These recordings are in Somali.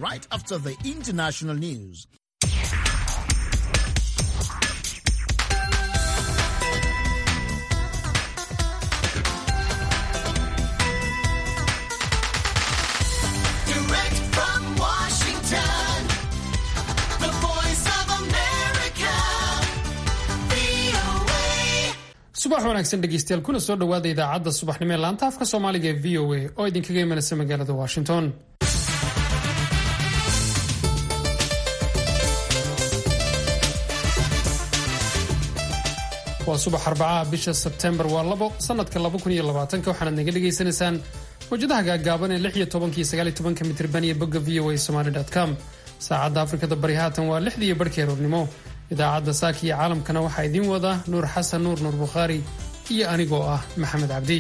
right after the international news. Direct from Washington, the voice of America, VOA. subax wanaagsan dhegeystayaal kuna soo dhawaada idaacadda subaxnimo ee laanta afka Soomaaliga ee VOA oo idinkaga imanaysa magaalada Washington. waa subax Arbacaa bisha September waa 2 sanadka 2020 waxaad naga dhageysanaysaan wajadaha gaagaaban ee 16 iyo 19 mitir baniya bogga voasomali.com. saacadda Afrikada Bari haatan waa 6 barkii aroornimo. idaacadda saaki iyo caalamkana waxaa idiin wada Nuur Xasan Nuur Bukhari iyo anigoo ah Maxamed Cabdi.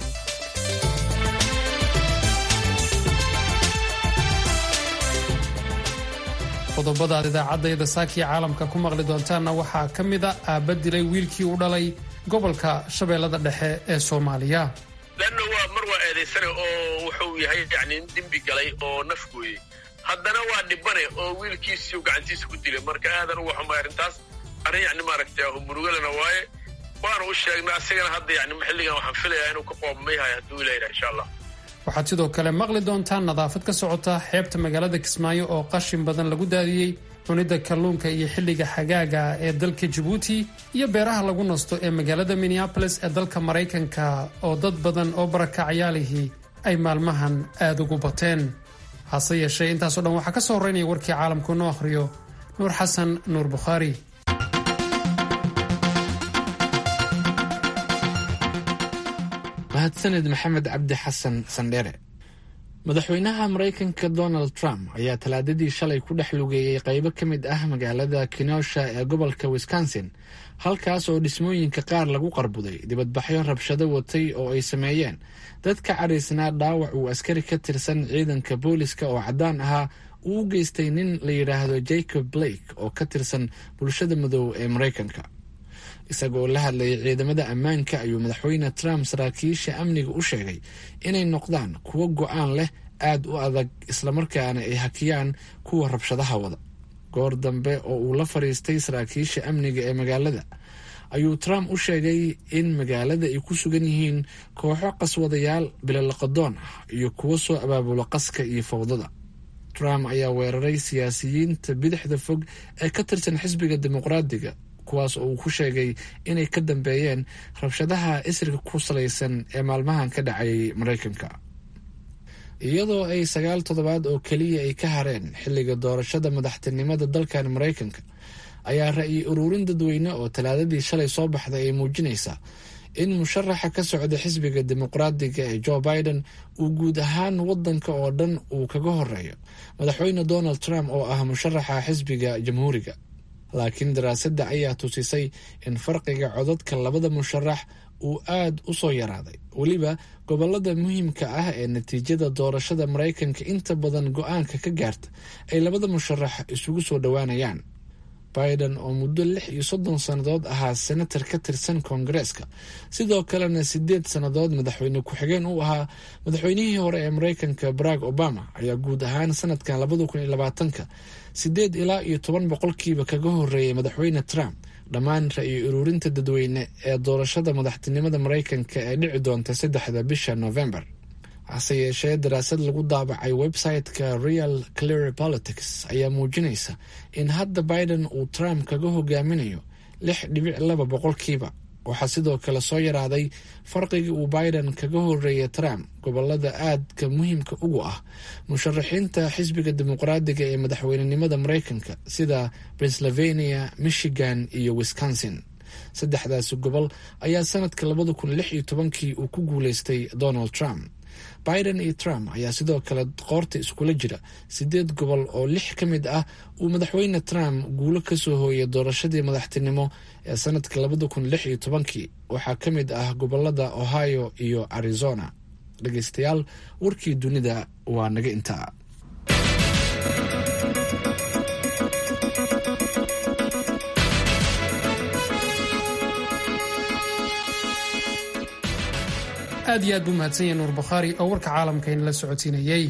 qodobada idaacadda saaki iyo caalamka ku maqli doontaana waxaa ka mid ah aabba dilay wiilkii u dhalay gobolka Shabeellada Dhexe ee Soomaaliya. لأنه هو مروة إيديسانة أو وحوي هاي يعني ندم بقلي أو نفقوي هذا نوع دبنا أو ويل كيس يوقعنتيس كديله مركا هذا نوع حمارنتاس أنا يعني ما ركتهم مروجلنا واي وأنا وش الناس سجن هذا يعني محلي وحنفله يعني وكقوم ميها يهدوا إلى إن شاء الله. waxaad sidoo kale maqli doontaan nadaafad ka socota xeebta magaalada Kismaayo oo qashin badan lagu daadiyay cunida kalluunka iyo xilliga xagaaga ee dalka Djibouti iyo beeraha lagu nasto ee magaalada Minneapolis ee dalka Mareykanka oo dad badan oo barakacyaalihi ay maalmahan aad ugu bateen. hase yeeshee intaas oo dhan waxaa ka soo horeynaya warkii caalamku noo akhriyo Nuur Xasan Nuur Bukhari. mahadsanid maxamed cabdi xasan sandheere. madaxweynaha maraykanka Donald Trump ayaa talaadadii shalay ku dhex lugeeyey qaybo ka mid ah magaalada Kenosha ee gobolka Wisconsin, halkaas oo dhismooyinka qaar lagu qarbuday dibadbaxyo rabshado watay oo ay sameeyeen dad ka cadhaysnaa dhaawac uu askari ka tirsan ciidanka booliska oo caddaan ahaa uu u geystay nin la yidhaahdo Jacob Blake oo ka tirsan bulshada madow ee maraykanka. isagoo la hadlayay ciidamada ammaanka ayuu madaxweyne Trump saraakiisha amniga u sheegay inay noqdaan kuwo go'aan leh, aad u adag, islamarkaana ay hakiyaan kuwa rabshadaha wada. goor dambe oo uu la fariistay saraakiisha amniga ee magaalada ayuu Trump u sheegay in magaalada ay ku sugan yihiin kooxo qaswadayaal bilaqadoon ah iyo kuwo soo abaabulo qaska iyo fowdada. Trump ayaa weeraray siyaasiyiinta bidixda fog ee ka tirsan xisbiga dimuqraadiga, kuwaas oo uu ku sheegay inay ka dambeeyeen rabshadaha isirka ku salaysan ee maalmahan ka dhacayay Maraykanka. iyadoo ay 9 toddobaad oo keliya ay ka hareen xilliga doorashada madaxtinimada dalkan Maraykanka ayaa ra'yi ururin dadweyne oo talaadadii shalay soo baxday ay muujinaysaa in musharaxa ka socda xisbiga dimuqraadiga ee Joe Biden uu guud ahaan wadanka oo dhan uu kaga horeeyo madaxweyne Donald Trump oo ah musharaxa xisbiga jamhuuriga. laakiin daraasadda ayaa tusisay in farqiga codadka labada musharax uu aad u soo yaraaday, weliba gobolada muhiimka ah ee natiijada doorashada Maraykanka inta badan go'aanka ka gaarta ay labada musharax isugu soo dhowaanayaan. Biden oo muddo 36 sannadood ahaa senator ka tirsan Koongareeska, sidoo kalena 8 sannadood madaxweyne ku-xigeen u ahaa madaxweynihii hore ee Maraykanka Barack Obama, ayaa guud ahaan sanadkan 2020 8 ilaa 10% kaga horeeyay madaxweyne Trump dhammaan ra'yi ururinta dadweyne ee doorashada madaxtinimada Maraykanka ee dhici doonta 3 bisha November. hase yeeshee daraasad lagu daabacay website-ka Real Clear Politics ayaa muujinaysa in hadda Biden uu Trump kaga hogaaminayo 6.2%. waxaa sidoo kale soo yaraaday farqigii uu Biden kaga horeeyay Trump gobolada aadka muhiimka ugu ah musharaxiinta xisbiga dimuqraadiga ee madaxweynenimada Maraykanka sida Pennsylvania, Michigan iyo Wisconsin. saddexdaasi gobol ayaa sanadka 2016 uu ku guuleystay Donald Trump. Biden iyo Trump ayaa sidoo kale qoorta iskula jira 8 gobol oo 6 ka mid ah uu madaxweyne Trump guulo ka soo hooyay doorashadii madaxtinimo ee sanadka 2016. waxaa ka mid ah gobolada Ohio iyo Arizona. dhageystayaal, warkii dunida waa naga intaa. aad iyo aad buu mahadsan yahay Nuur Bukhari oo warka caalamka in la socodsiinayay.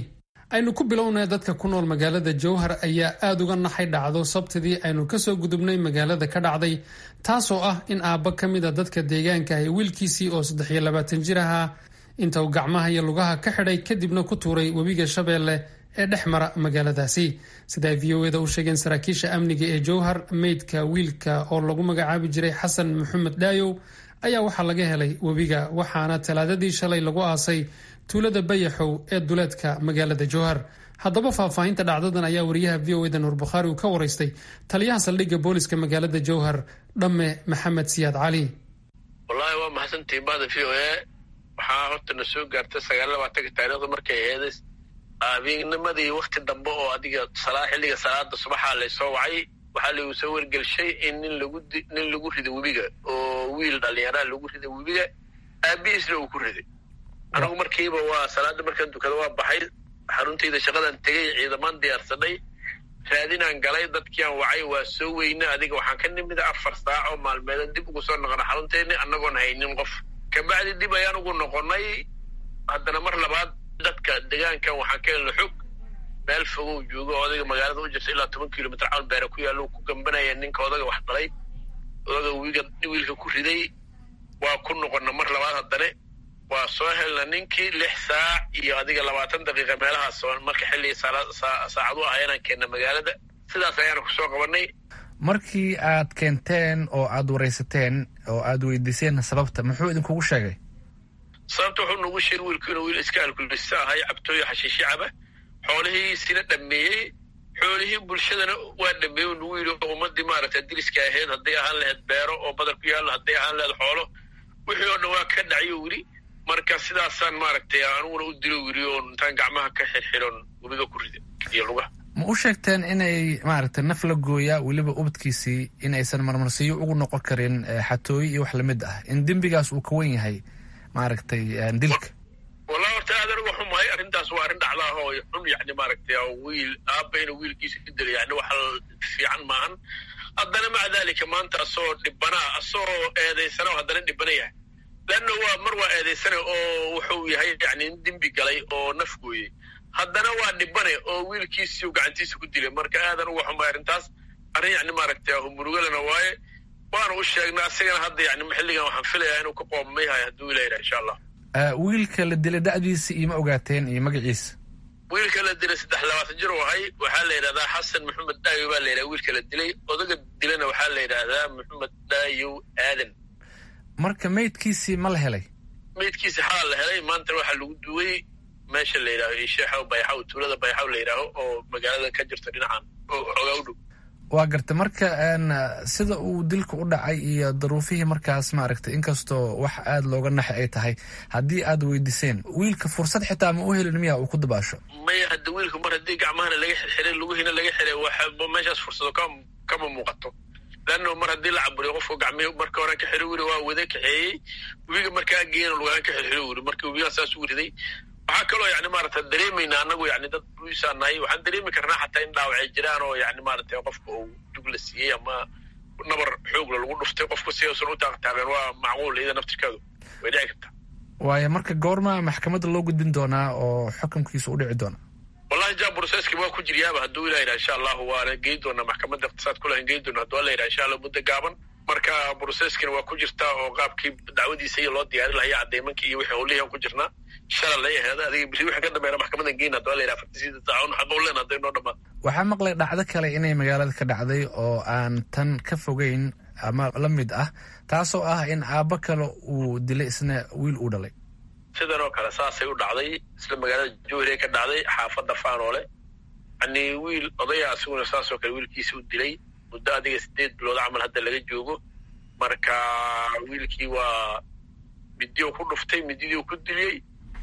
aynu ku bilownay dadka ku nool magaalada jowhar ayaa aada uga naxay dhacdo sabtidii aynu kasoo gudubnay magaalada ka dhacday taasoo ah in aabba ka mid a dadka deegaanka ahay wiilkiisii oo 23 jir ahaa inta uu gacmaha iyo lugaha ka xidhay kadibna ku tuuray webiga shabeelle ee dhex mara magaaladaasi siday VOA-da u sheegeen saraakiisha amniga ee jowhar meydka wiilka oo lagu magacaabi jiray xasan maxamed dhaayow ayaa waxaa laga helay webiga waxaana talaadadii shalay lagu aasay tuulada bayaxow ee duleedka magaalada jowhar haddaba faahfaahinta dhacdadan ayaa wariyaha VOA-da nuur bukhaari uu ka waraystay taliyaha saldhigga booliska magaalada jowhar dhamme maxamed siyaad cali. wallaahi waa mahadsantihiin bahda VOA. waxaa horta na soo gaartay 29 taariikhda markay ahayd habeennimadii waqti dambe oo adiga xilliga salaada subaxa la soo wacay waxaa lagu soo wargelshay in nin lagu riday webiga oo wiil dhalinyaro lagu riday webiga aabihiisna uu ku riday. anigu markiiba waa salaada markaan dukada waa baxay xaruntayda shaqadan tegay ciidamaan diyaarsaday raadinaan galay dadkii aan wacay waa soo weyna adiga waxaan ka nimid 4 saac oo maalmeed dib ugu soo noqon xarunteena annagoon haynin qof kabacdi dib ayaan ugu noqonay haddana mar labaad dadka deegaankan waxaan ka helnay xog meel fogow joogo odayga magaalada u jirta ilaa 10 kilomitir cawl beera ku yaalo ku gambanaya ninka odayga wax dhalay odayga wiilka ku riday waa ku noqonna mar labaad haddana waa soo helna ninkii 6 saac iyo adiga 20 daqiiqo meelahaas marka xilli saacadu ah ayaan keenna magaalada sidaas ayaan ku soo qabanay. markii aad keenteen oo aad wareysateen oo aad weydiiseen sababta muxuu idinkugu sheegay? sababta wuxuu nagu sheegay wiilku inuu wiil iska alkulista ahay cabtooyo xashiishi caba xoolihii sina dhameeyey xoolihii bulshadana waa dhameeyey nagu yidhi ummadii maaragtay diriska ahayd hadday ahaan lahayd beero oo badar ku yaallo hadday ahaan lahayd xoolo wixii oo dhan waa ka dhacayo wili marka sidaasaan maaragtay aniguna u dilo wili oo intaan gacmaha ka xirxiron webiga ku rida iyo lugaha. ma u sheegteen inay maaragtay naf la gooyaa weliba ubadkiisii in aysan marmarsiyo ugu noqon karin xatooyo iyo wax lamid ah in dembigaas uu ka wen yahay maaragtay dilka? wallahi horta aad anigu xumahay arrintaas waa arrin dhacdaa oo xun yacni maaragtay wiil aabba inuu wiilkiisa ku dilo yacni wax fiican maahan haddana maca daalika maanta asoo dhibbanaa asoo eedaysana haddana dhibana yahay lanna waa eedaysana oo wuxuu yahay yacni in dembi galay oo naf gooyey haddana waa dhibane oo wiilkiisii gacantiisa ku dilay marka aadan uga xumay arrintaas arrin yacni maaragtay murugalana waaye waana u sheegnay asigana hadda yacni xilligan waxaan filayaa inuu ka qoomay yahay hadduu ilaa yidhaha insha allah. wiilka la dilay da'diisa iyo ma ogaateen iyo magaciisa? wiilka la dilay 23 jir uu ahay waxaa la yidhahdaa xasan maxamed dhaayow baa la yidhahdaa wiilka la dilay odaga dilana waxaa la yidhahdaa maxamed dhaayow aadan. marka meydkiisii ma la helay? meydkiisii xalaa la helay maantana waxaa lagu duway meesha la yidhaaho isheexaw bayaxaw tuulada bayaxaw la yidhaaho oo magaalada ka jirta dhinacan oo xoogaa u dhow. waa garta marka sida uu dilka u dhacay iyo daruufihii markaas maaragtay inkastoo wax aada looga naxay ay tahay haddii aad weydiiseen wiilka fursad xitaa ma u helin miya uu ku dabaasho? maya hadda wiilka mar haddii gacmahana laga xirxiray lugihiina laga xiray waxa meeshaas fursado kama muuqato lanno mar haddii la caburiyo qofka gacmihii marka horan ka xiri wiri waa wada kaxeeyey webiga markaa geena lugaan ka xirxiri wiri marka webigaa saas u riday. waxaa kaloo yani maaragtay dareemaynaa annagu yani dad buliisaan nahay waxaan dareemi karnaa xataa in dhaawacay jiraan oo yani maaragtay qofka uu dug la siiyey ama nabar xoogla lagu dhuftay qofka si uusan u taaqtaaqeen waa macquul iyada naftirkeedu way dhici kartaa. waayo marka goorma maxkamadda loo gudbin doonaa oo xukunkiisa u dhici doona? wallahi jaa broseski waa ku jiryaaba hadduu ilaa yidhaha insha allahu waana geyn doonaa maxkamadda iqtisaad kulahan geyn doona hadduu alla yidhaha insha allah muddo gaaban marka broseskina waa ku jirtaa oo qaabkii dacwadiisa iyo loo diyaarin lahaya cadeymankii iyo wixii howlihii ku jirnaa shalay la yaheeda adiga biri wixii ka dambeeyna maxkamadan geyn hadduu alla yidhaha 46 saacadoon xaq u leen hadday noo dhammaan. waxaa maqlay dhacdo kale inay magaalada ka dhacday oo aan tan ka fogeyn ama la mid ah taasoo ah in aabba kale uu dilay isna wiil uu dhalay. sidan oo kale saasay u dhacday isla magaalada jowhar ka dhacday xaafadda faanoole yani wiil odaya asaguna saasoo kale wiilkiisa u dilay muddo adiga 8 bilood camal hadda laga joogo marka wiilkii waa midiyo ku dhuftay mididii ku diliyey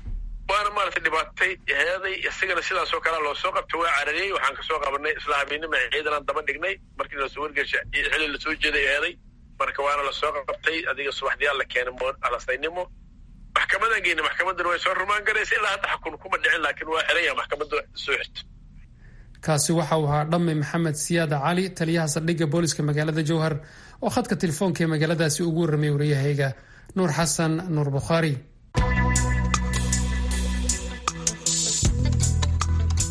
waana maaragtay dhibaatay heeday isagana sidaasoo kale loo soo qabtay waa carariyey waxaan ka soo qabanay isla habeenimo ciidanaan daba dhignay markii lasoo wargesha xilli lasoo jeeday heeday marka waana lasoo qabtay adiga subaxdii alla keenay alasaynimo maxkamadan geynay maxkamadana way soo rumaan garaysa ilaa hadda xukun kuma dhicin laakiin waa xiran yahay maxkamadda soo xirta. kaasi waxa uu ahaa dhamme maxamed siyaada cali taliyaha saldhigga booliska magaalada jowhar oo khadka telefoonka ee magaaladaasi ugu warramay wariyahayga nuur xasan nuur bukhaari.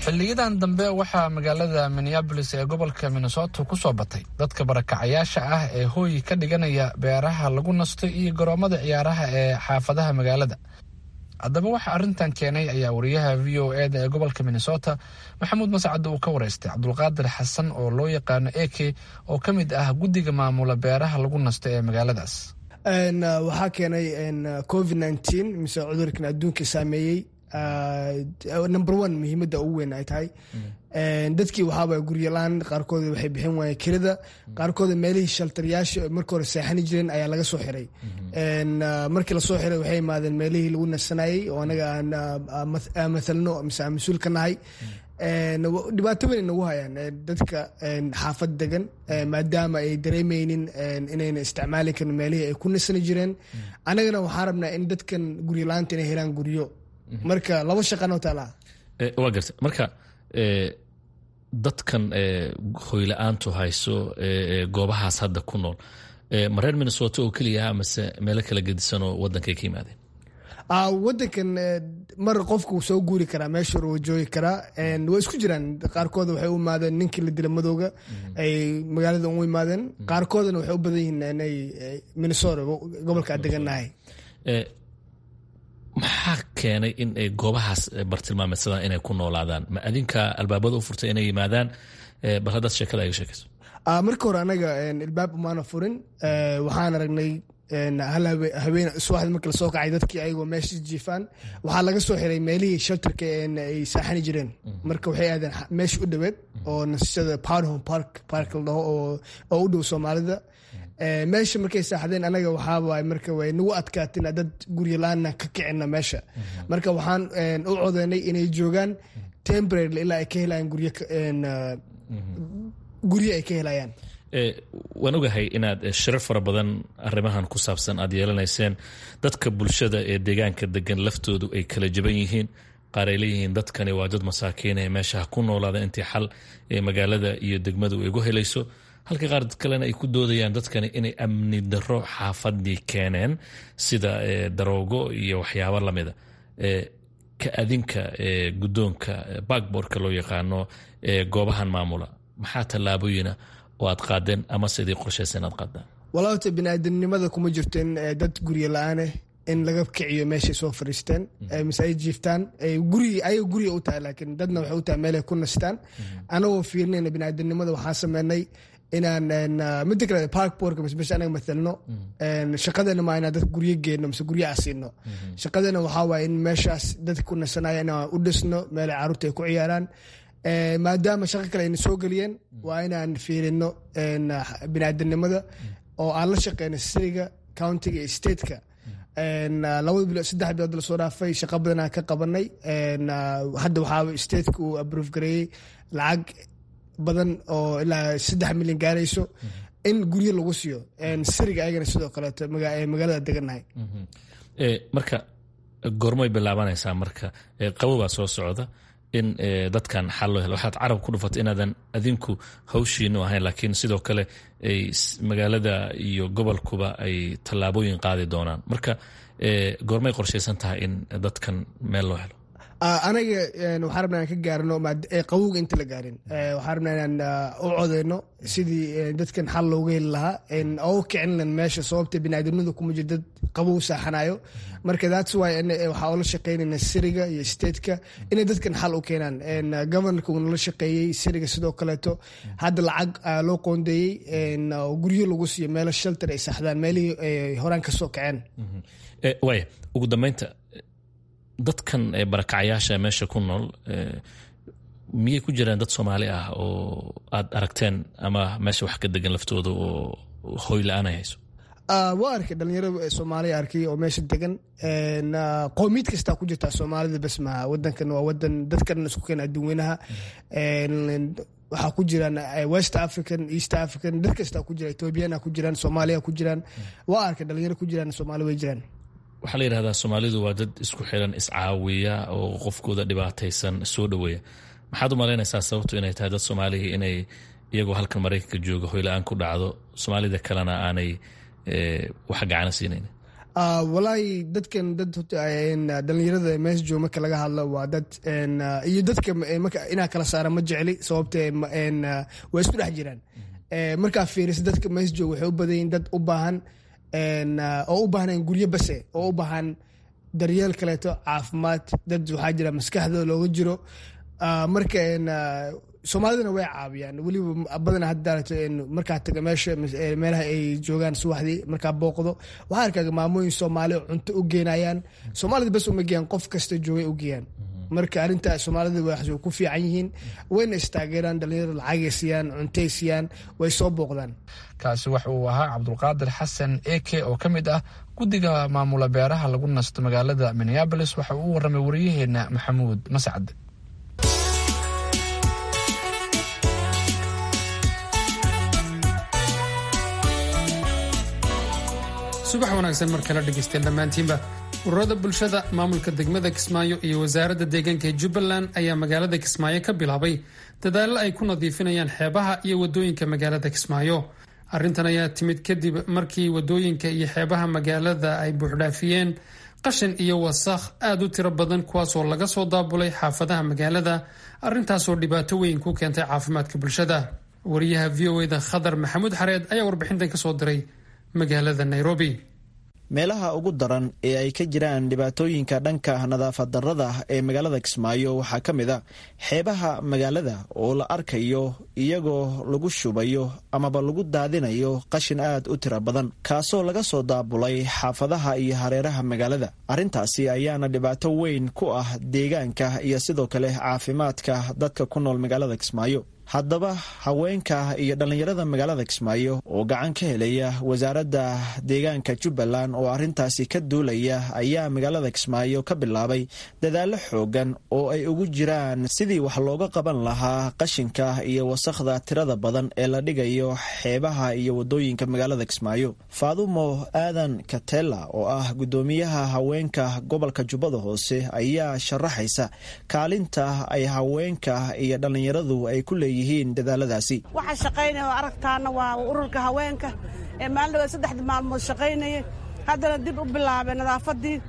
xiliyadan dambe waxaa magaalada Minneapolis ee gobolka Minnesota ku soo batay dadka barakacayaasha ah ee hooy ka dhiganaya beeraha lagu nasto iyo garoomada ciyaaraha ee xaafadaha magaalada. haddaba waxa arrintan keenay ayaa wariyaha VOA ee gobolka Minnesota Maxamuud Mascad uu ka wareystay Cabdulqaadir Xasan oo loo yaqaano AK oo ka mid ah guddiga maamula beeraha lagu nasto ee magaaladaas. waxaa keenay COVID-19 mise cudurkan adduunka saameeyey number 1 muhiimadda ugu weyn ay tahay dadkii waxaaba guryo la'aan qaarkood waxay bixin waayeen kirada qaarkood meelihii shelteryaasha markii hore seexani jireen ayaa laga soo xiray markii la soo xiray waxay imaadeen meelihii lagu nasanayay oo anaga aan mathalno mise aan mas-uul ka nahay dhibaato weyn nagu hayaan dadka xaafad degan maadaama ay dareemaynin inayna isticmaali karin meelihii ay ku nasani jireen anagana waxaan rabnaa in dadkan guryo la'aanta inay helaan guryo marka laba shaqanoo taalaa waa garta marka dadkan hoyla-aantu hayso goobahaas hadda ku nool ma reer Minnesota oo keliya amase meelo kala gedisanoo waddankay ka yimaadeen waddankan mar qofku soo guuri karaa meesha uu joogi karaa way isku jiraan qaarkood waxay u imaadeen ninkii la dila madowga ay magaalada u imaadeen qaarkoodna waxay u badan yihiin inay Minnesota gobolka aan degannahay maxaa keenay in ay goobahaas bartilmaameedsadaan inay ku noolaadaan ma adinka albaabada u furtay inay yimaadaan bal haddaad sheekada ay sheekayso marka hore anaga albaab umaana furin waxaan aragnay hal habeen subaxdii markii lasoo kacay dadkii ayagoo meesha jiifaan waxaa laga soo xiray meelihii shelterka ay saaxani jireen marka waxay aadeen meesha u dhoweed oo nasashada Powderhome Park la dhaho oo u dhow Soomaalida meesha markay saaxdeen anaga waxaaba marka way nagu adkaatin dad guryo la'aan ka kicina meesha marka waxaan u codeynay inay joogaan temporary ilaa ay ka helayaan guryo ay ka helayaan waan ogahay inaad shirar fara badan arrimahan ku saabsan aad yeelanayseen dadka bulshada ee deegaanka degan laftoodu ay kala jaban yihiin qaar ay leeyihiin dadkani waa dad masaakiin ee meesha ku noolaada intii xal ee magaalada iyo degmadu ay ugu helayso halka qaar kalena ay ku doodayaan dadkani inay amni darro xaafadii keeneen sida daroogo iyo waxyaabo lamida ka adinka guddoonka backboardka loo yaqaano goobahan maamula maxaa tallaabooyina oo aad qaadeen ama sidii qorshaysan aad qaadaan walaaloota bini'aadanimada kuma jirto in dad guryo la'aane in laga kiciyo meeshay soo fadhiisteen mise ay jiiftaan ayaga guriga u tahay laakiin dadna waxay u tahay meelay ku nastaan anagoo fiirinayna bini'aadanimada waxaan sameynay inaan midda kale parkboardka mise anaga mathalno shaqadeena maa inaan dad guryo geenno mise guryo asiino shaqadeena waxaa waaye in meeshaas dadka ku nasanaya inaan u dhisno meelay carruurta ay ku ciyaaraan maadaama shaqo kale ayna soo geliyeen waa inaan fiirino bini'aadanimada oo aan la shaqeyno citiga countiga iyo stateka 2 bilood 3 bilood la soo dhaafay shaqo badan aan ka qabanay hadda waxaa stateka uu approve gareeyey lacag badan oo ilaa 3 milyan gaarayso in guryo lagu siiyo siriga ayagana sidoo kaleeto magaalada degannahay marka goormay bilaabanaysaa marka qabowbaa soo socda in dadkan xal loo helo waxaad carab ku dhufatay inaadan adinku hawshiinu ahayn laakiin sidoo kale ay magaalada iyo gobolkuba ay tallaabooyin qaadi doonaan marka goormay qorshaysan tahay in dadkan meel loo helo anaga waxaan rabnaa inaan ka gaarno qawowga inta la gaarin waxaan rabnaa inaan u codeyno sidii dadkan xal looga heli lahaa oo kicin meesha sababta bini'aadanimadu kuma jiro dad qabow saaxanayo marka that's why waxaa oola shaqeynayna siriga iyo stateka inay dadkan xal u keenaan governorka uu nala shaqeeyey siriga sidoo kaleeto hadda lacag loo qoondeeyey guryo lagu siiyo meelo shelter ay saxdaan meelihii ay horaan ka soo kaceen waaya ugu dambeynta dadkan barakacayaasha meesha ku nool miyay ku jiraan dad Soomaali ah oo aad aragteen ama meesha wax ka degan laftooda oo hoy la'aan hayso waa arkay dhalinyaro Soomaali arkay oo meesha degan qoomiyad kasta ku jirta Soomaalida bas ma wadankan waa wadan dadkan isku keen adduunweynaha waxaa ku jiraan West African East African dad kasta ku jira Ethiopian ku jiraan Soomaaliya ku jiraan waa arkay dhalinyaro ku jiraan Soomaali way jiraan waxaa la yidhahdaa Soomaalidu waa dad isku xiran iscaawiya oo qofkooda dhibaataysan soo dhaweeya maxaad u malaynaysaa sababtu inay tahay dad Soomaaliya inay iyagoo halkan Mareykanka jooga hoy la'aan ku dhacdo Soomaalida kalena aanay wax gacan siinaynin walaahi dadkan dad dhalinyarada mees jooga marka laga hadlo waa dad iyo dadka inaa kala saara ma jecli sababtee waa isku dhex jiraan markaa fiirisa dadka mees jooga waxay u badan yihiin dad u baahan oo u baahnaan guryo base oo u baahan daryeel kaleeto caafimaad dad waxaa jira maskaxdooda looga jiro marka soomaalidana way caawiyaan weliba badana haddaarato markaa taga meelaha ay joogaan subaxdii markaa booqdo waxaa arkaaga maamooyin soomaali cunto u geenayaan soomaalida bas uma geeyaan qof kasta joogay u geeyaan marka arrintaa soomaalida waxay ku fiican yihiin wayna istaageeraan dhalinyarada lacagay siiyaan cuntay siiyaan way soo booqdaan kaasi waxa uu ahaa cabdulqaadir xasan eke oo ka mid ah guddiga maamula beeraha lagu nasto magaalada minneabolis waxa uu warramay wariyaheenna maxamuud mascad. subax wanaagsan mar kale dhegaysteen dhammaantiinba ururada bulshada maamulka degmada kismaayo iyo wasaaradda deegaanka ee jubbaland ayaa magaalada kismaayo ka bilaabay dadaallo ay ku nadiifinayaan xeebaha iyo wadooyinka magaalada kismaayo arrintan ayaa timid kadib markii wadooyinka iyo xeebaha magaalada ay buuxdhaafiyeen qashin iyo wasakh aad u tiro badan kuwaasoo laga soo daabulay xaafadaha magaalada arrintaasoo dhibaato weyn ku keentay caafimaadka bulshada wariyaha v o eda khadar maxamuud xareed ayaa warbixintan ka soo diray magaalada Nairobi. meelaha ugu daran ee ay ka jiraan dhibaatooyinka dhanka nadaafad darrada ee magaalada Kismaayo waxaa ka mid ah xeebaha magaalada oo la arkayo iyagoo lagu shubayo amaba lagu daadinayo qashin aad u tiro badan kaasoo laga soo daabulay xaafadaha iyo hareeraha magaalada arrintaasi ayaana dhibaato weyn ku ah deegaanka iyo sidoo kale caafimaadka dadka ku nool magaalada Kismaayo. haddaba haweenka iyo dhallinyarada magaalada Kismaayo oo gacan ka helaya wasaaradda deegaanka Jubbaland oo arrintaasi ka duulaya ayaa magaalada Kismaayo ka bilaabay dadaallo xoogan oo ay ugu jiraan sidii wax looga qaban lahaa qashinka iyo wasakhda tirada badan ee la dhigayo xeebaha iyo wadooyinka magaalada Kismaayo. Faadumo Aadan Katela oo ah gudoomiyaha haweenka gobolka Jubbada Hoose ayaa sharaxaysa kaalinta ay haweenka iyo dhallinyaradu ay ku dadaaladaasi waxa shaqeynaya aragtaana waa ururka haweenka ee maalin 3 maalmood shaqeynayay haddana dib u bilaabay nadaafadii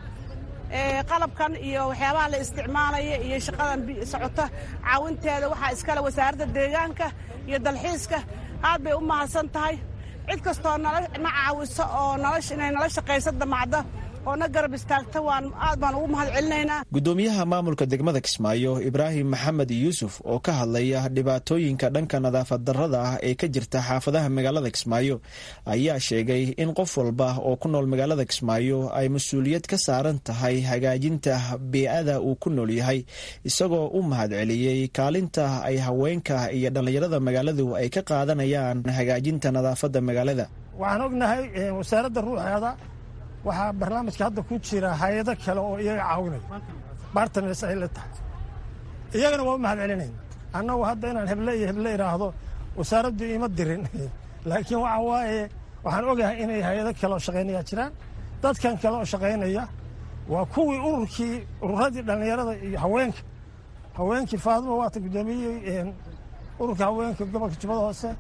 qalabkan iyo waxyaabaha la isticmaalaya iyo shaqadan socota caawinteeda waxaa iskale wasaaradda deegaanka iyo dalxiiska aad bay u mahadsan tahay cid kastoo na caawiso oo inay nala shaqayso damacda oo na garab istaagta aad baan ugu mahad celinaynaa. gudoomiyaha maamulka degmada Kismaayo Ibraahim Maxamed Yuusuf oo ka hadlaya dhibaatooyinka dhanka nadaafad darrada ah ee ka jirta xaafadaha magaalada Kismaayo ayaa sheegay in qof walba oo ku nool magaalada Kismaayo ay mas'uuliyad ka saaran tahay hagaajinta bii'ada uu ku nool yahay isagoo u mahad celiyay kaalinta ay haweenka iyo dhallinyarada magaaladu ay ka qaadanayaan hagaajinta nadaafadda magaalada. waxaan ognahay wasaaradda ruuxeeda waxaa barnaamijka hadda ku jira hay-ado kale oo iyaga caawinaya bartners ay la tahay iyagana waa u mahad celinayna annagu hadda inaan heble iyo heble idhaahdo wasaaraddu ima dirin laakiin waxa waaye waxaan ogahay inay hay-ado kale oo shaqaynaya jiraan dadkan kale oo shaqaynaya waa kuwii ururadii dhallinyarada iyo haweenkii Faadumo waata gudoomiyey ururka haweenka gobolka Jubbada Hoose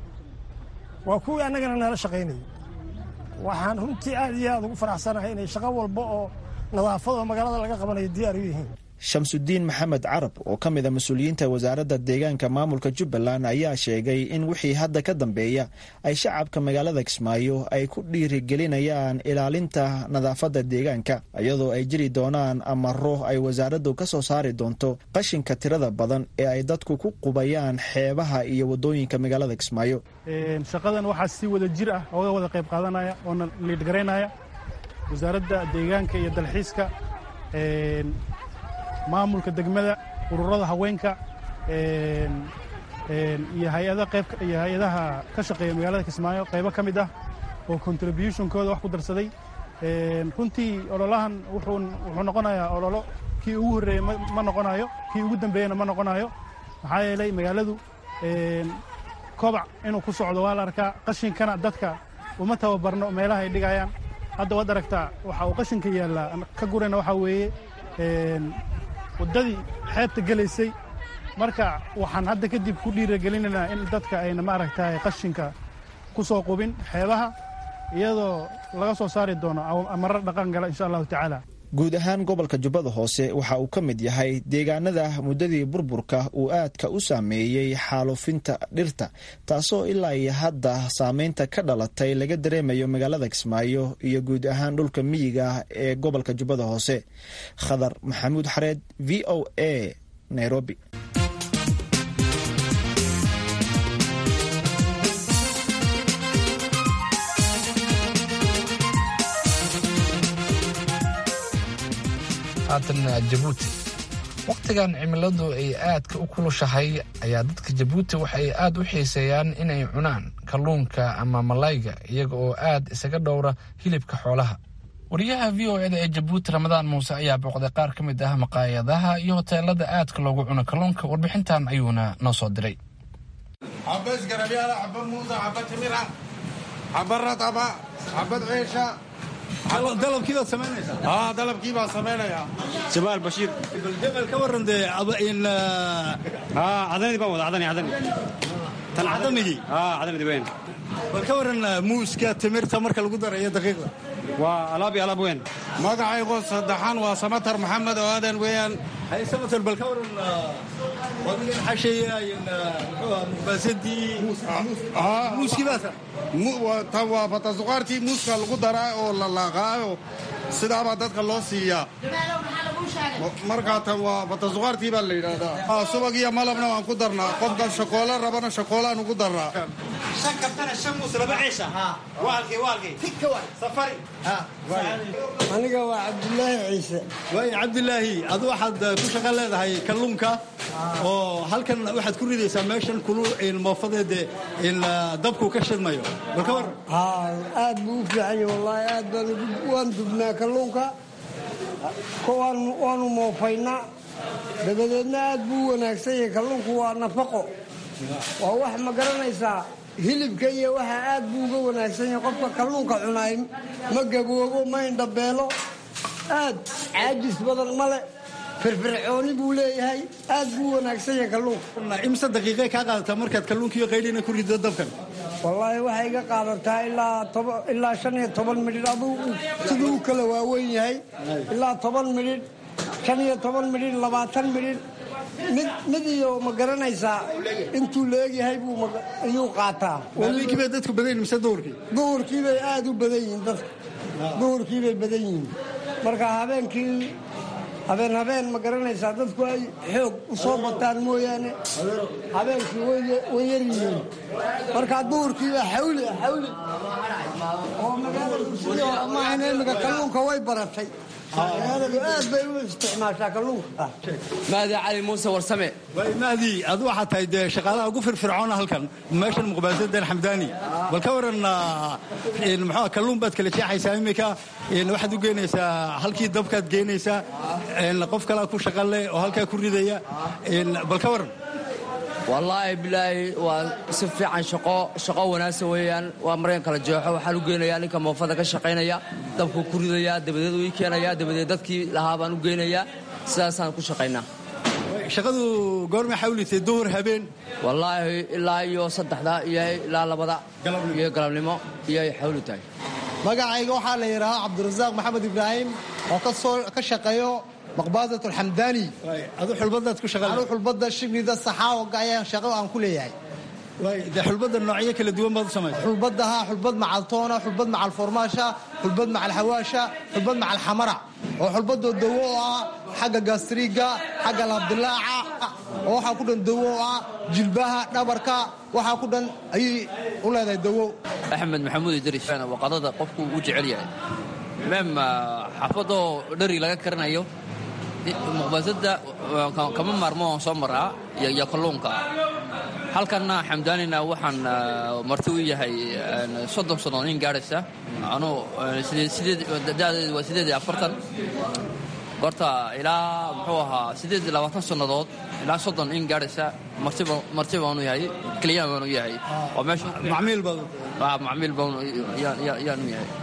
waa kuwii annagana nala shaqaynaya waxaan runtii aad iyo aad ugu faraxsanahay inay shaqo walba oo nadaafada magaalada laga qabanayo diyaar u yihiin. Shamsuddin Maxamed Carab oo ka mid ah mas'uuliyiinta wasaaradda deegaanka maamulka Jubbaland ayaa sheegay in wixii hadda ka dambeeya ay shacabka magaalada Kismaayo ay ku dhiirigelinayaan ilaalinta nadaafadda deegaanka iyadoo ay jiri doonaan amaro ay wasaaraddu ka soo saari doonto qashinka tirada badan ee ay dadku ku qubayaan xeebaha iyo wadooyinka magaalada Kismaayo. shaqadan waxaa si wada jir ah oo wada qayb qaadanaya oo liid gareynaya wasaaradda deegaanka iyo dalxiiska maamulka degmada ururada haweenka iyo hay-adaha ka shaqeeya magaalada Kismaayo qaybo ka mid ah oo contributionkooda wax ku darsaday runtii ololahan wuxuu noqonayaa ololo kii ugu horreeyey ma noqonayo kii ugu dambeeyena ma noqonayo maxaa yeelay magaaladu kobac inuu ku socdo waa la arkaa qashinkana dadka uma tababarno meelaha ay dhigayaan hadda waad aragtaa waxa uu qashinka yaallaa ka gurayna waxaa weeye waddadii xeebta gelaysay marka waxaan hadda kadib ku dhiiragelinaynaa in dadka ayna maaragtay qashinka ku soo qubin xeebaha iyadoo laga soo saari doono amaro dhaqan gala insha allahu tacaala. guud ahaan gobolka jubbada hoose waxa uu ka mid yahay deegaanada muddadii burburka uu aadka u saameeyey xaalufinta dhirta, taasoo ilaa iyo hadda saameynta ka dhalatay laga dareemayo magaalada kismaayo iyo guud ahaan dhulka miyiga ee gobolka jubbada hoose. khadar maxamuud xareed, v o a, Nairobi. haatan jabuuti wakhtigan cimiladu ay aadka u kulushahay ayaa dadka jabuuti waxay aad u xiiseeyaan inay cunaan kalluunka ama malayga iyaga oo aad isaga dhowra hilibka xoolaha. wariyaha v o eda ee jabuuti ramadaan muuse ayaa booqday qaar ka mid ah maqaayadaha iyo hoteelada aadka loogu cuno kalluunka. warbixintan ayuuna noo soo diray. dalabkii baad samaynaysaa? dalabkii baan samaynayaa. jamaal bashiir jamaal ka waran dee cadanidii baan wada cadani tan cadanigii cadanidii weyn. bal ka waran muuska timirta marka lagu darayo daqiiqda? waa alaab iyo alaab weyn. magacaygu saddexaan waa samatar maxamed oo aadan weeyaan. hay samatar bal ka waran wadigan xasheeyayn muqbaasadii muuskii baasa tan waa batasuqaartii muuska lagu daraa oo la laaqaayo sidaabaa dadka loo siiyaa. markaa tan waa batasuqaartii baa la yidhaahdaa. subag iyo malabna waan ku darnaa. qofkan shaqoola rabana shaqoolaan ugu darnaa. aniga waa cabdulaahi ciise. waay cabdilaahi, adu waxaad ku shaqo leedahay kalluunka oo halkan waxaad ku ridaysaa meeshan moofadeede dabku ka shidmayo. bal ka war. aad buu u fiican yahay wallaahi, aad waan dubnaa kalluunka, waanu moofaynaa, dabadeedna aad buu u wanaagsan yahay. kalluunku waa nafaqo, waa wax ma garanaysaa. hilibka iyo waxa aad buu uga wanaagsan yahay. qofka kalluunka cunaay ma gaboobo, ma indhabeelo, aad caajis badan male, firfircooni buu leeyahay, aad buu wanaagsan yahay kalluunka. imse daqiiqay kaa qaadataa markaad kalluunkiiyo qaydhina ku rido dabkan? wallaahi waxay iga qaadataa ilaa 15 midhidh, aduu siduu u kala waaweyn yahay, ilaa 10 midhidh, 15 midhidh, 20 midhidh. mid iyo ma garanaysaa intuu leegyahay ayuu qaataa. habeenkiibay dadku badan yihin mise duhurkii? duhurkiibay aad u badan yihiin dadka, duhurkiibay badan yihiin. marka habeenkii habeen ma garanaysaa dadku ay xoog u soo bataan mooyaane habeenkii way yar yihiin. marka duhurkiiba xawli oo magaalada sidoo maahan imiga kalluunka way baratay. magaaladu aad bay u isticmaashaa kalluunka. mahdi cali muuse warsame. mahdi, adu waxaad tahay dee shaqaalaha ugu firfircoona halkan meeshan muqbaasadan xamdaani. bal ka waran muxuu kalluun baad kala jeexaysaa imika, waxaad u geynaysaa halkii dabkaad geynaysaa, qof kalaa ku shaqa leh oo halkaa ku ridaya. bal ka waran. wallaahi bilaahi waa si fiican, shaqo wanaagsan weeyaan. waa mareen kala jeexo, waxaan u geynayaa ninka moofada ka shaqaynaya, dabku ku ridayaa, dabadeed uu ii keenayaa, dabadeed dadkii lahaa baan u geynayaa. sidaasaan ku shaqaynaa. shaqadu goorma xawlitay? duhur, habeen? wallaahi ilaa iyo 3 iyo ilaa 2 iyo galabnimo iyay xawli tahay. magacayga waxaa la yidhaahaa cabdirasaaq maxamed ibraahim oo ka shaqeeyo maqbaasat alxamdaani. adu xulbadaad ku shaqeeyo? adu xulbada shignida saxaawaga ayaan shaqo aan ku leeyahay. de xulbada noocyo kala duwan baad u samaysa? xulbadaha xulbad macaltoona, xulbad macal formaasha, xulbad macal xawaasha, xulbad macal xamara, oo xulbadoo dawo oo ah xagga gastriga, xagga laabdilaaca, oo waxaa ku dhan dawo oo ah jilbaha, dhabarka, waxaa ku dhan ayay u leedahay dawo. axmed maxamuud idris waa qadada qofku u jecel yahay. meem xaafadoo dhari laga karinayo muqbaasadda kama maarmo aan soo maraa iyo kalluunka. halkanna xamdaanina waxaan marti u yahay 30 sano in gaaraysa. anuu da'deedu waa 48 goorta ilaa muxuu ahaa 20 sannadood ilaa 30 in gaaraysa. marti baanu yahay, kliyaan baanu yahay. waa meesha macmiil baan yaanu yahay.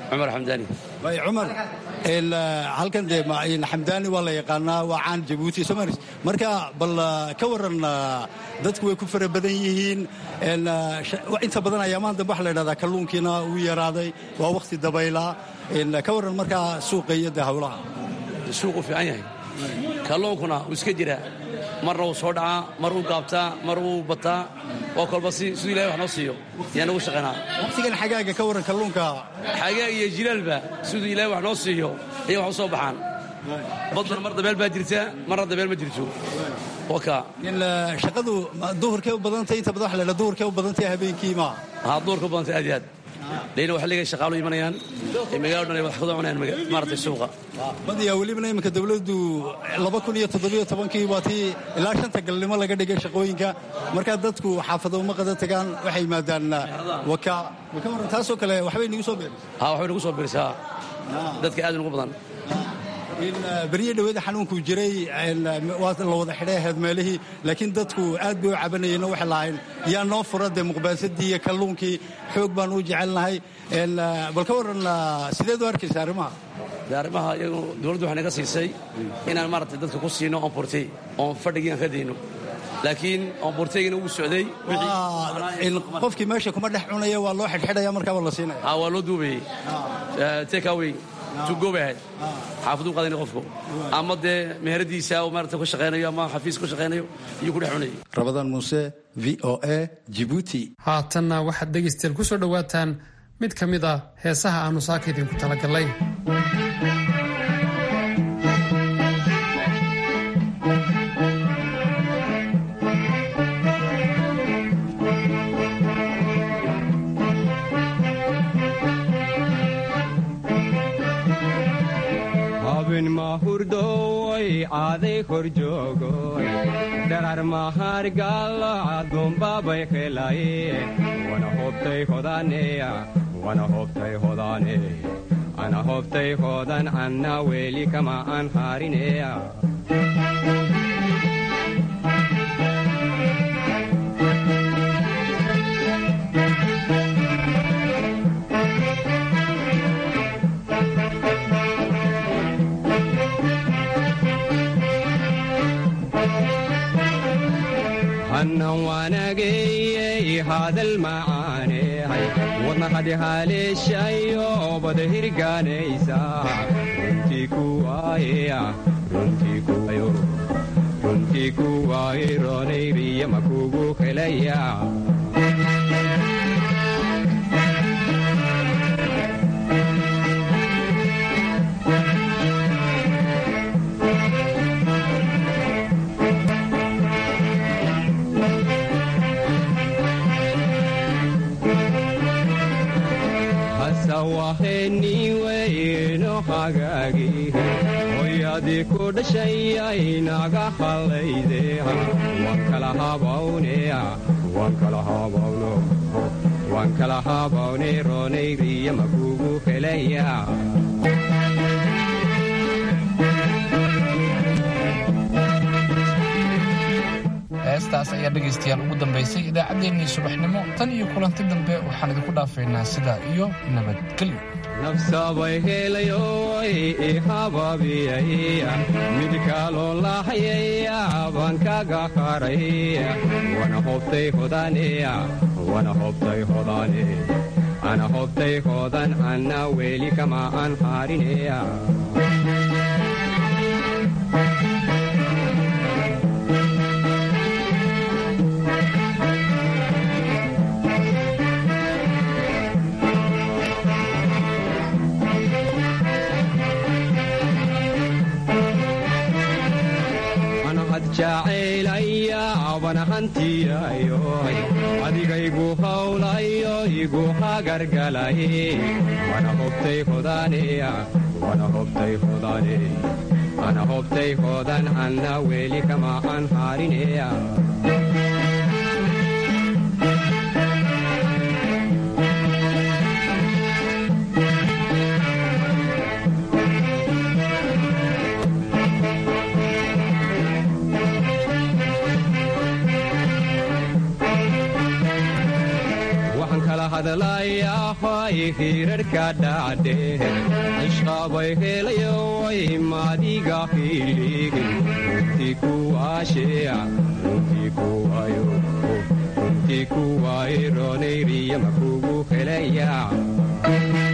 cumar xamdaani way cumar halkan dee xamdaani waa la yaqaanaa waa caan jabuuti somalis marka bal ka waran dadku way ku fara badan yihiin inta badan ayaamahan dambe waxa la idhahdaa kalluunkiina uu yaraaday waa wakhti dabayla ka waran markaa suuqa iyo dee hawlaha suuqu fiican yahay kalluunkuna wuu iska jiraa marna wuu soo dhacaa mar uu gaabtaa mar uu bataa oo kolba siduu ilahay wax noo siiyo yaan ugu shaqaynaa waqtigan xagaaga ka waran kalluunka xagaag iyo jilaalba siduu ilahay wax noo siiyo ayay wax u soo baxaan badana mar dabeel baa jirta marna dabeel ma jirto shaqadu duhurkay u badantay inta badan waxa la yidhaha duhurkay u badantay habeenkii ma duhurka u badantay aad iyo aad leena waxa leeyahay shaqaalu imanayaan magaalada dhan ay wax ka cunayaan maartay suuqa badiyaa welibana iminka dawladdu 2017 waa tii ilaa 5 galnimo laga dhigay shaqooyinka markaa dadku xaafado uma qada tagaan waxay yimaadaan waka waran taasoo kale waxbay nagu soo beerisaa waxbay nagu soo beerisaa dadka aad ugu badan beriye dhaweeda xanuunku jiray waa la wada xidhay ahayd meelihii laakiin dadku aad bay u cabanayeen waxay lahayn yaa noo fura dee muqbaasadii iyo kalluunkii xoog baan u jecelnahay bal ka waran sideed u arkaysa arrimaha iyagu dowladdu waxay naga siisay inaan maaragtay dadka ku siino omportey oon fadhigii aan ka dayno laakiin omporteygina wuu socday qofkii meesha kuma dhex cunaya waa loo xidhxidhaya markaaba la siinaya waa loo duubayey takeaway tugobahayd xaafaduu qadayna qofku ama dee meheradiisa oo maarata ku shaqaynayo ama xafiis ku shaqaynayo iyo ku dhex cunayay Rabadaan Muuse VOA Djibouti haatanna waxaad dhegaystayaal ku soo dhowaataan mid ka mid ah heesaha aanu saaka idinku talagalay mahurdoy aaday kor joogoy dharar mahargalo adumbabay helaye wana hobtay hodaneya wana hobtay hodane ana hobtay hodan anna weli kama an harineya annan waanageyey hadal macaaney wadna hadi haleeshayo bada hirgaanaysa runtii kuwaaye roonayriya makugu helaya waheniweyno hagaagi hoyadii ku dhashayay naga hallayde waan kala habawne roonayriya makugu helaya heestaas ayaa dhegaystayaal ugu dambaysay idaacaddeenii subaxnimo tan iyo kulanti dambe waxaan idinku dhaafaynaa sidaa iyo nabadgelyo nafsabay helayoy ihababiyay mid kaloo lahayaya baan kaga haray wana hobtay hodaneya wana hobtay hodane ana hobtay hodan anna weli kama an harineya jacaylaya abana hantiyayoy adigaygu hawlayo igu hagargalay wana hobtay hodaneya wana hobtay hodane ana hobtay hodan anna weli kama an harineya hadlayahay hirarka dhaadheer cishqabay helayoy madiga hilihi runtii kuwaasheya runtii kuwayo runtii kuwaironayriyama kugu helaya